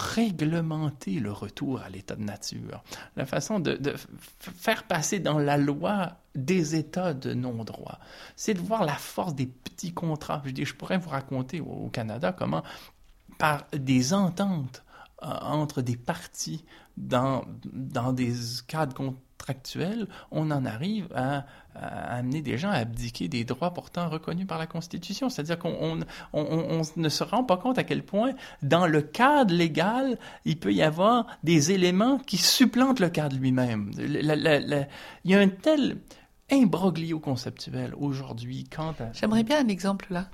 réglementer le retour à l'état de nature. La façon de, de f- faire passer dans la loi des états de non-droit. C'est de voir la force des petits contrats. Je, dis, je pourrais vous raconter au, au Canada comment, par des ententes entre des parties dans, dans des cadres contractuels, on en arrive à, à amener des gens à abdiquer des droits pourtant reconnus par la Constitution. C'est-à-dire qu'on on, on, on ne se rend pas compte à quel point, dans le cadre légal, il peut y avoir des éléments qui supplantent le cadre lui-même. La, la, la, il y a un tel imbroglio conceptuel aujourd'hui quant à... J'aimerais bien un exemple là.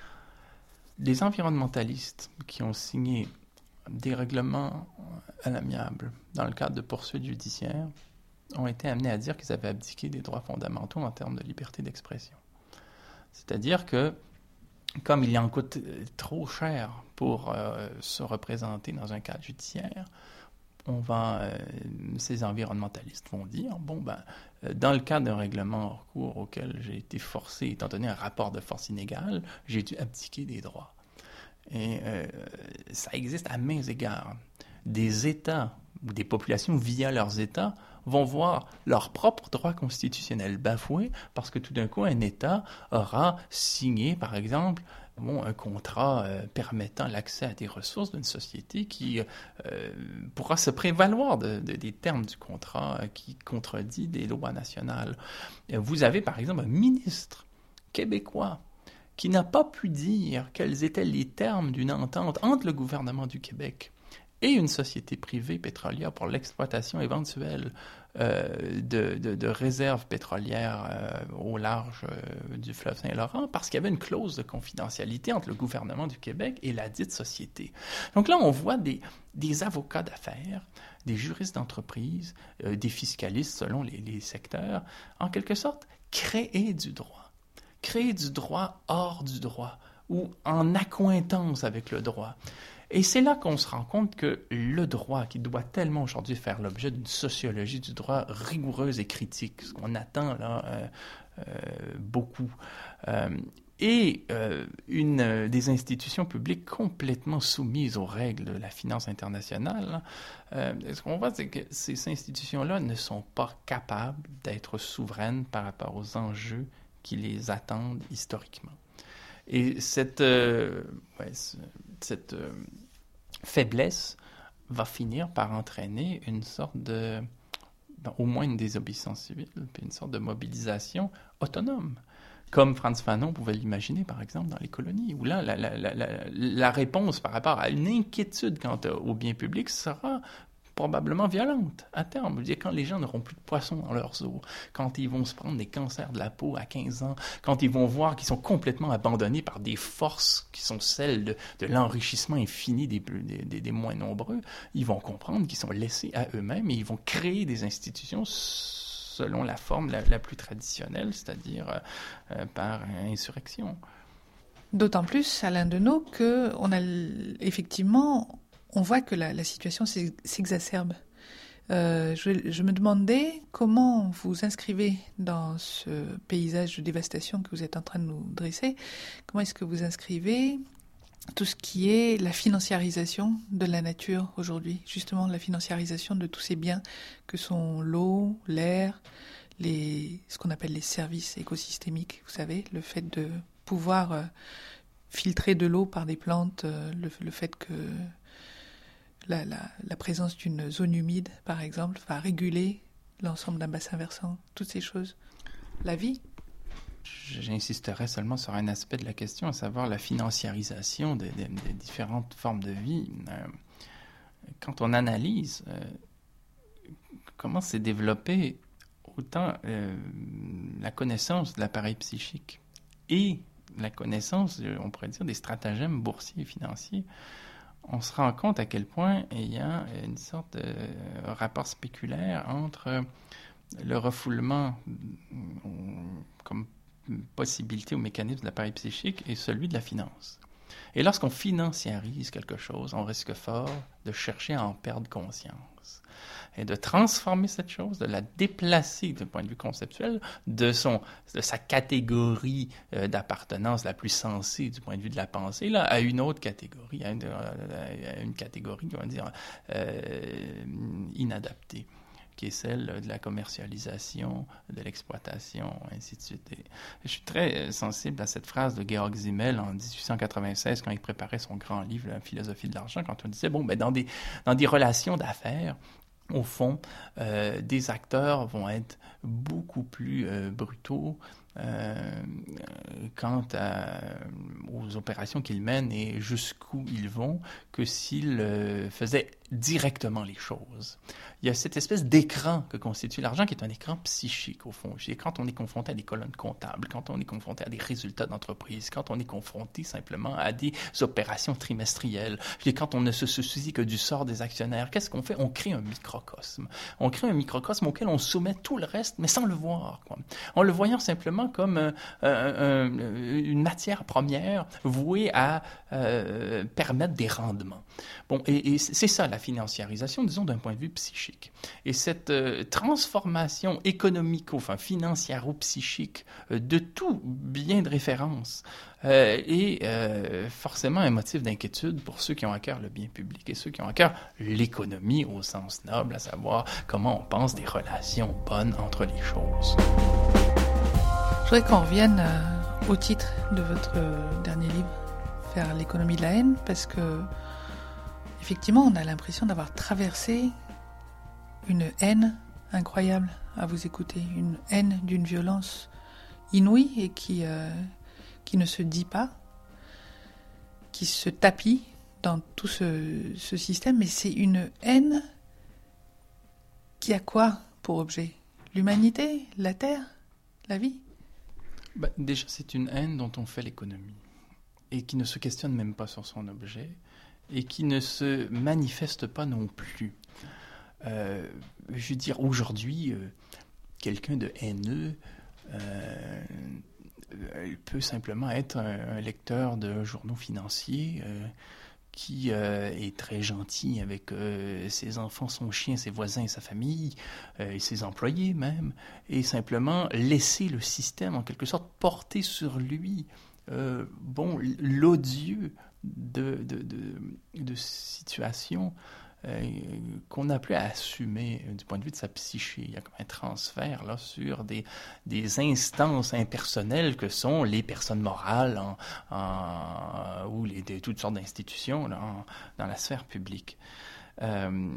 Les environnementalistes qui ont signé des règlements à l'amiable dans le cadre de poursuites judiciaires ont été amenés à dire qu'ils avaient abdiqué des droits fondamentaux en termes de liberté d'expression. C'est-à-dire que, comme il en coûte trop cher pour euh, se représenter dans un cadre judiciaire, on va, euh, ces environnementalistes vont dire, bon, ben, euh, dans le cadre d'un règlement hors cours auquel j'ai été forcé, étant donné un rapport de force inégal, j'ai dû abdiquer des droits. Et euh, ça existe à maints égards. Des États ou des populations, via leurs États, vont voir leurs propres droits constitutionnels bafoués parce que tout d'un coup, un État aura signé, par exemple, bon, un contrat euh, permettant l'accès à des ressources d'une société qui euh, pourra se prévaloir de, de, des termes du contrat euh, qui contredit des lois nationales. Vous avez par exemple un ministre québécois qui n'a pas pu dire quels étaient les termes d'une entente entre le gouvernement du Québec et une société privée pétrolière pour l'exploitation éventuelle euh, de, de, de réserves pétrolières euh, au large euh, du fleuve Saint-Laurent, parce qu'il y avait une clause de confidentialité entre le gouvernement du Québec et la dite société. Donc là, on voit des, des avocats d'affaires, des juristes d'entreprise, euh, des fiscalistes selon les, les secteurs, en quelque sorte, créer du droit. Créer du droit hors du droit, ou en accointance avec le droit. Et c'est là qu'on se rend compte que le droit, qui doit tellement aujourd'hui faire l'objet d'une sociologie du droit rigoureuse et critique, ce qu'on attend là euh, euh, beaucoup, euh, et euh, une, euh, des institutions publiques complètement soumises aux règles de la finance internationale, euh, ce qu'on voit, c'est que ces institutions-là ne sont pas capables d'être souveraines par rapport aux enjeux qui les attendent historiquement. Et cette, euh, ouais, cette euh, faiblesse va finir par entraîner une sorte de, ben, au moins une désobéissance civile, puis une sorte de mobilisation autonome, comme Frantz Fanon pouvait l'imaginer, par exemple, dans les colonies, où là, la, la, la, la, la réponse par rapport à une inquiétude quant au bien public sera probablement violente à terme. Je veux dire, quand les gens n'auront plus de poissons dans leurs eaux, quand ils vont se prendre des cancers de la peau à quinze ans, quand ils vont voir qu'ils sont complètement abandonnés par des forces qui sont celles de, de l'enrichissement infini des, des, des moins nombreux, ils vont comprendre qu'ils sont laissés à eux-mêmes et ils vont créer des institutions selon la forme la, la plus traditionnelle, c'est-à-dire euh, par insurrection. D'autant plus, Alain Deneau, qu'on a effectivement... on voit que la, la situation s'exacerbe. Euh, je, je me demandais comment vous inscrivez dans ce paysage de dévastation que vous êtes en train de nous dresser, comment est-ce que vous inscrivez tout ce qui est la financiarisation de la nature aujourd'hui, justement la financiarisation de tous ces biens que sont l'eau, l'air, les, ce qu'on appelle les services écosystémiques, vous savez, le fait de pouvoir euh, filtrer de l'eau par des plantes, euh, le, le fait que La, la, la présence d'une zone humide, par exemple, va réguler l'ensemble d'un bassin versant, toutes ces choses. La vie. J'insisterai seulement sur un aspect de la question, à savoir la financiarisation des, des, des différentes formes de vie. Euh, quand on analyse euh, comment s'est développée autant euh, la connaissance de l'appareil psychique et la connaissance, on pourrait dire, des stratagèmes boursiers et financiers, on se rend compte à quel point il y a une sorte de rapport spéculaire entre le refoulement comme possibilité ou mécanisme de l'appareil psychique et celui de la finance. Et lorsqu'on financiarise quelque chose, on risque fort de chercher à en perdre conscience et de transformer cette chose, de la déplacer d'un point de vue conceptuel de, son, de sa catégorie euh, d'appartenance la plus sensée du point de vue de la pensée là, à une autre catégorie, à une, à une catégorie, on va dire, euh, inadaptée, qui est celle de la commercialisation, de l'exploitation, ainsi de suite. Et je suis très sensible à cette phrase de Georg Simmel en dix-huit cent quatre-vingt-seize, quand il préparait son grand livre, La philosophie de l'argent, quand on disait, bon, ben, dans des, dans des relations d'affaires, au fond, euh, des acteurs vont être beaucoup plus euh, brutaux euh, quant à, aux opérations qu'ils mènent et jusqu'où ils vont que s'ils euh, faisaient directement les choses. Il y a cette espèce d'écran que constitue l'argent qui est un écran psychique, au fond. Quand on est confronté à des colonnes comptables, quand on est confronté à des résultats d'entreprise, quand on est confronté simplement à des opérations trimestrielles, quand on ne se soucie que du sort des actionnaires, qu'est-ce qu'on fait? On crée un microcosme. On crée un microcosme auquel on soumet tout le reste, mais sans le voir, quoi. En le voyant simplement comme euh, euh, euh, une matière première vouée à euh, permettre des rendements. Bon, et, et c'est ça la financiarisation, disons, d'un point de vue psychique. Et cette euh, transformation économique, enfin financiaro-psychique, euh, de tout bien de référence euh, est euh, forcément un motif d'inquiétude pour ceux qui ont à cœur le bien public et ceux qui ont à cœur l'économie au sens noble, à savoir comment on pense des relations bonnes entre les choses. Je voudrais qu'on revienne euh, au titre de votre euh, dernier livre, faire l'économie de la haine parce que, effectivement, on a l'impression d'avoir traversé une haine incroyable à vous écouter, une haine d'une violence inouïe et qui, euh, qui ne se dit pas, qui se tapit dans tout ce, ce système, mais c'est une haine qui a quoi pour objet ? L'humanité, la terre, la vie ? Ben, déjà, c'est une haine dont on fait l'économie et qui ne se questionne même pas sur son objet et qui ne se manifeste pas non plus. Euh, je veux dire, aujourd'hui, euh, quelqu'un de haineux euh, euh, peut simplement être un, un lecteur de journaux financiers euh, qui euh, est très gentil avec euh, ses enfants, son chien, ses voisins et sa famille, euh, et ses employés même, et simplement laisser le système, en quelque sorte, porter sur lui euh, bon, l'odieux de, de, de, de situations euh, qu'on n'a plus à assumer du point de vue de sa psyché. Il y a comme un transfert là, sur des, des instances impersonnelles que sont les personnes morales en, en, ou les, de, toutes sortes d'institutions là, en, dans la sphère publique. Euh,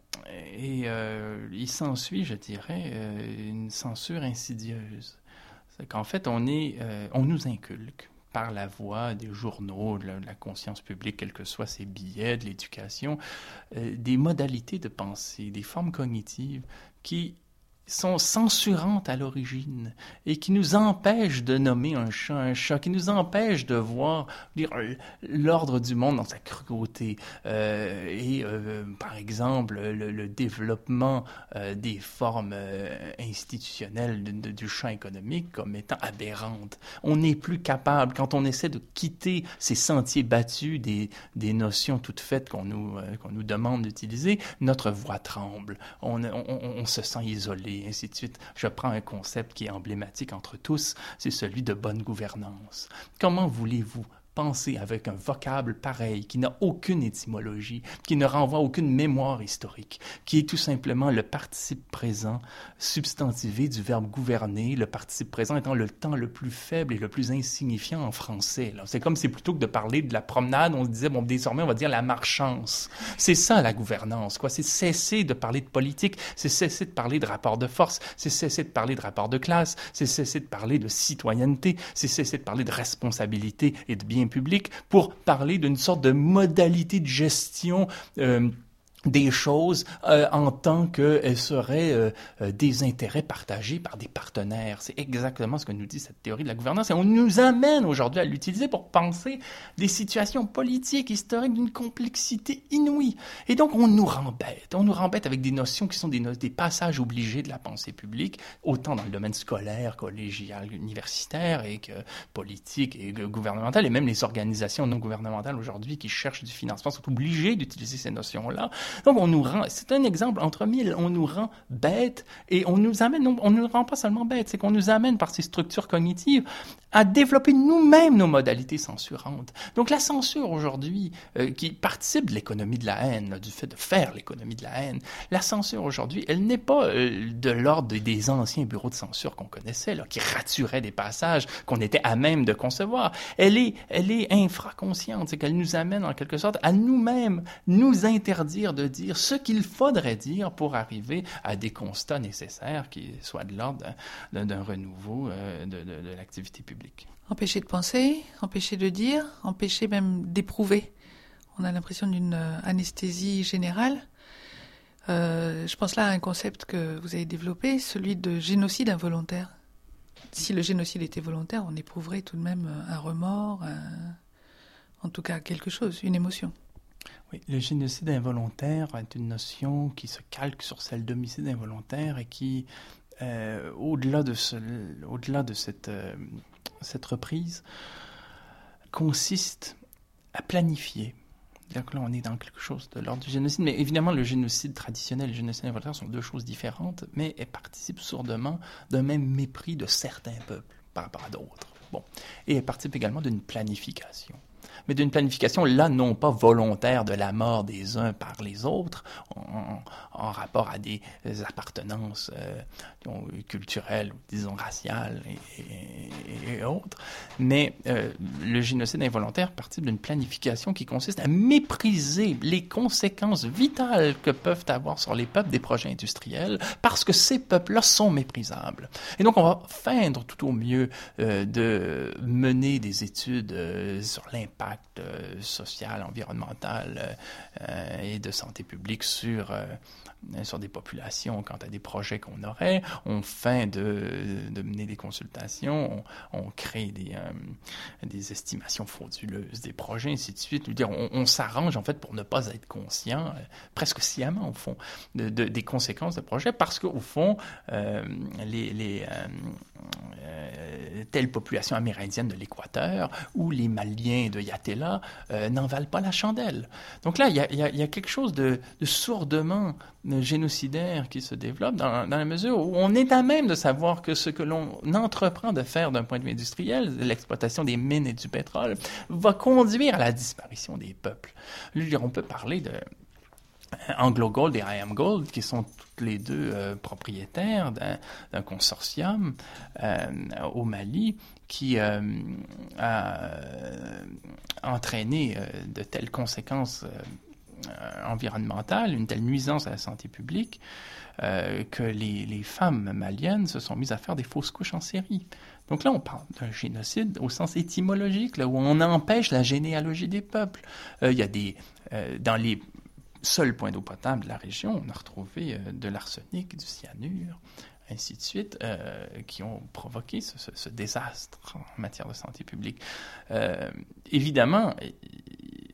et euh, il s'ensuit, je dirais, euh, une censure insidieuse. C'est qu'en fait, on, est, euh, on nous inculque par la voie des journaux, de la, de la conscience publique, quels que soient ces billets, de l'éducation, euh, des modalités de pensée, des formes cognitives qui sont censurantes à l'origine et qui nous empêchent de nommer un chat un chat, qui nous empêchent de voir dire, l'ordre du monde dans sa cruauté euh, et euh, par exemple le, le développement euh, des formes euh, institutionnelles de, de, du champ économique comme étant aberrantes. On n'est plus capable, quand on essaie de quitter ces sentiers battus des, des notions toutes faites qu'on nous, euh, qu'on nous demande d'utiliser, notre voix tremble, on, on, on, on se sent isolé, et ainsi de suite. Je prends un concept qui est emblématique entre tous, c'est celui de bonne gouvernance. Comment voulez-vous penser avec un vocable pareil, qui n'a aucune étymologie, qui ne renvoie à aucune mémoire historique, qui est tout simplement le participe présent substantivé du verbe gouverner, le participe présent étant le temps le plus faible et le plus insignifiant en français. Là. C'est comme si plutôt que de parler de la promenade, on se disait, bon, désormais, on va dire la marchance. C'est ça, la gouvernance, quoi. C'est cesser de parler de politique, c'est cesser de parler de rapport de force, c'est cesser de parler de rapport de classe, c'est cesser de parler de citoyenneté, c'est cesser de parler de responsabilité et de bien public pour parler d'une sorte de modalité de gestion euh, des choses euh, en tant qu'elles seraient euh, euh, des intérêts partagés par des partenaires. C'est exactement ce que nous dit cette théorie de la gouvernance et on nous amène aujourd'hui à l'utiliser pour penser des situations politiques, historiques d'une complexité inouïe. Et donc on nous rend bête. On nous rend bête avec des notions qui sont des, no- des passages obligés de la pensée publique, autant dans le domaine scolaire, collégial, universitaire et que politique et gouvernemental, et même les organisations non gouvernementales aujourd'hui qui cherchent du financement sont obligées d'utiliser ces notions-là. Donc, on nous rend, c'est un exemple entre mille, on nous rend bêtes et on nous amène, on ne nous rend pas seulement bêtes, c'est qu'on nous amène par ces structures cognitives à développer nous-mêmes nos modalités censurantes. Donc, la censure aujourd'hui, euh, qui participe de l'économie de la haine, là, du fait de faire l'économie de la haine, la censure aujourd'hui, elle n'est pas euh, de l'ordre des anciens bureaux de censure qu'on connaissait, là, qui raturaient des passages qu'on était à même de concevoir. Elle est, elle est infraconsciente, c'est qu'elle nous amène en quelque sorte à nous-mêmes nous interdire de dire ce qu'il faudrait dire pour arriver à des constats nécessaires qui soient de l'ordre d'un, d'un renouveau euh, de, de, de l'activité publique. Empêcher de penser, empêcher de dire, empêcher même d'éprouver. On a l'impression d'une euh, anesthésie générale. Euh, je pense là à un concept que vous avez développé, celui de génocide involontaire. Si le génocide était volontaire, on éprouverait tout de même un remords, un... en tout cas quelque chose, une émotion. Oui, le génocide involontaire est une notion qui se calque sur celle d'homicide involontaire et qui, euh, au-delà de, ce, au-delà de cette, euh, cette reprise, consiste à planifier. Donc là, on est dans quelque chose de l'ordre du génocide. Mais évidemment, le génocide traditionnel et le génocide involontaire sont deux choses différentes, mais elles participent sourdement d'un même mépris de certains peuples par rapport à d'autres. Bon. Et elles participent également d'une planification. mais d'une planification, là, non pas volontaire de la mort des uns par les autres, en, en rapport à des appartenances euh, culturelles, ou disons raciales et, et, et autres, mais euh, le génocide involontaire participe d'une planification qui consiste à mépriser les conséquences vitales que peuvent avoir sur les peuples des projets industriels, parce que ces peuples-là sont méprisables. Et donc, on va feindre tout au mieux euh, de mener des études euh, sur l'impact euh, social, environnemental euh, et de santé publique sur, euh, sur des populations quant à des projets qu'on aurait. On feint de, de mener des consultations, on, on crée des, euh, des estimations frauduleuses des projets, ainsi de suite. Je veux dire, on, on s'arrange en fait pour ne pas être conscient, euh, presque sciemment au fond, de, de, des conséquences de projets, parce qu'au fond, euh, les, les euh, euh, telle population amérindienne de l'Équateur ou les Maliens de Yatela euh, n'en valent pas la chandelle. Donc là, il y a, y a, y a quelque chose de, de sourdement génocidaire qui se développe dans, dans la mesure où on est à même de savoir que ce que l'on entreprend de faire d'un point de vue industriel, l'exploitation des mines et du pétrole, va conduire à la disparition des peuples. Là, on peut parler de Anglo Gold et I Am Gold, qui sont toutes les deux euh, propriétaires d'un, d'un consortium euh, au Mali qui euh, a euh, entraîné euh, de telles conséquences euh, environnementales, une telle nuisance à la santé publique, euh, que les, les femmes maliennes se sont mises à faire des fausses couches en série. Donc là, on parle d'un génocide au sens étymologique, là où on empêche la généalogie des peuples. Euh, il y a des... Euh, dans les seul point d'eau potable de la région, on a retrouvé euh, de l'arsenic, du cyanure, ainsi de suite, euh, qui ont provoqué ce, ce, ce désastre en matière de santé publique. Euh, évidemment, il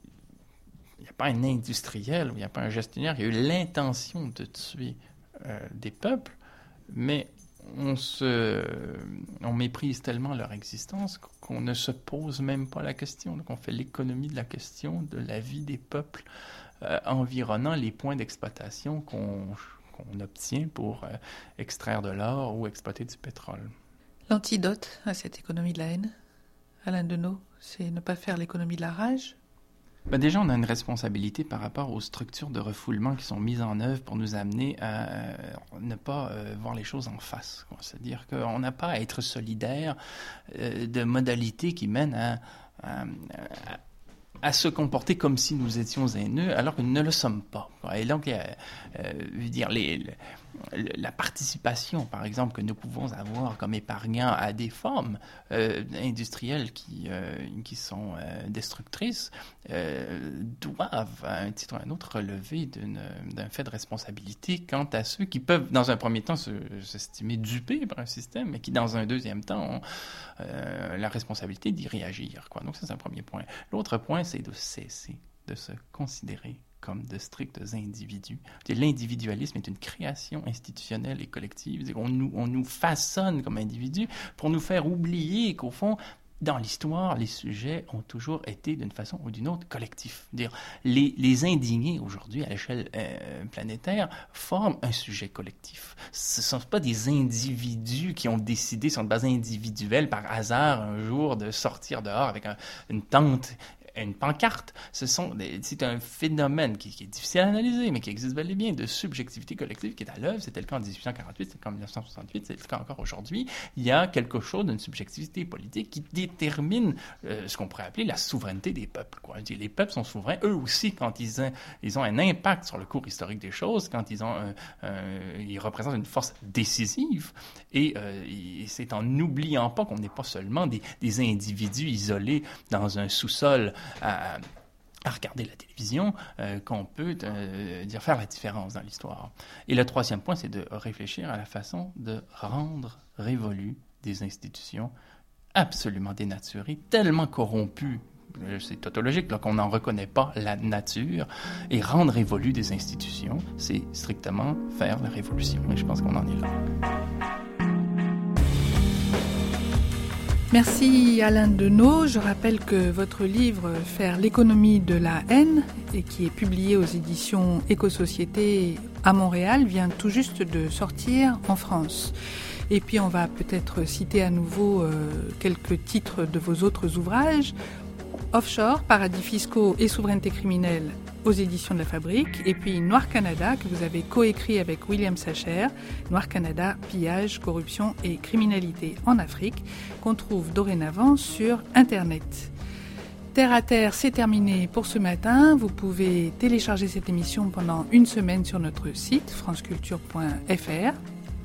n'y a pas un industriel ou il n'y a pas un gestionnaire qui a eu l'intention de tuer euh, des peuples, mais on, se, on méprise tellement leur existence qu'on ne se pose même pas la question. Donc on fait l'économie de la question de la vie des peuples Euh, environnant les points d'exploitation qu'on, qu'on obtient pour euh, extraire de l'or ou exploiter du pétrole. L'antidote à cette économie de la haine, Alain Deneau, c'est ne pas faire l'économie de la rage? Ben déjà, on a une responsabilité par rapport aux structures de refoulement qui sont mises en œuvre pour nous amener à euh, ne pas euh, voir les choses en face, quoi. C'est-à-dire qu'on n'a pas à être solidaire euh, de modalités qui mènent à, à, à à se comporter comme si nous étions haineux, alors que nous ne le sommes pas. Et donc, euh, euh, je veux dire, les, le, la participation, par exemple, que nous pouvons avoir comme épargnants à des formes euh, industrielles qui, euh, qui sont euh, destructrices, euh, doivent, à un titre ou à un autre, relever d'une, d'un fait de responsabilité quant à ceux qui peuvent, dans un premier temps, se, s'estimer dupés par un système, mais qui, dans un deuxième temps, ont euh, la responsabilité d'y réagir, quoi. Donc, ça, c'est un premier point. L'autre point, c'est de cesser de se considérer comme de stricts individus. L'individualisme est une création institutionnelle et collective. On nous, on nous façonne comme individus pour nous faire oublier qu'au fond, dans l'histoire, les sujets ont toujours été, d'une façon ou d'une autre, collectifs. Dire, les, les indignés, aujourd'hui, à l'échelle euh, planétaire, forment un sujet collectif. Ce ne sont pas des individus qui ont décidé, sur une base individuelle, par hasard, un jour, de sortir dehors avec un, une tente, une pancarte. Ce sont des, c'est un phénomène qui, qui est difficile à analyser, mais qui existe bel et bien, de subjectivité collective qui est à l'œuvre. C'était le cas en dix-huit cent quarante-huit, c'était le cas en dix-neuf cent soixante-huit, c'est le cas encore aujourd'hui. Il y a quelque chose d'une subjectivité politique qui détermine euh, ce qu'on pourrait appeler la souveraineté des peuples, quoi. Les peuples sont souverains, eux aussi, quand ils, ont, ils ont un impact sur le cours historique des choses, quand ils, ont un, un, ils représentent une force décisive. Et, euh, et c'est en n'oubliant pas qu'on n'est pas seulement des, des individus isolés dans un sous-sol À, à regarder la télévision, euh, qu'on peut euh, dire faire la différence dans l'histoire. Et le troisième point, c'est de réfléchir à la façon de rendre révolues des institutions absolument dénaturées, tellement corrompues, c'est tautologique, là, qu'on n'en reconnaît pas la nature, et rendre révolues des institutions, c'est strictement faire la révolution. Et je pense qu'on en est là. Merci Alain Deneau. Je rappelle que votre livre « Faire l'économie de la haine » et qui est publié aux éditions Éco-Société à Montréal vient tout juste de sortir en France. Et puis on va peut-être citer à nouveau euh, quelques titres de vos autres ouvrages. Offshore, paradis fiscaux et souveraineté criminelle aux éditions de la Fabrique. Et puis Noir Canada, que vous avez coécrit avec William Sacher. Noir Canada, pillage, corruption et criminalité en Afrique, qu'on trouve dorénavant sur Internet. Terre à Terre, c'est terminé pour ce matin. Vous pouvez télécharger cette émission pendant une semaine sur notre site franceculture point f r.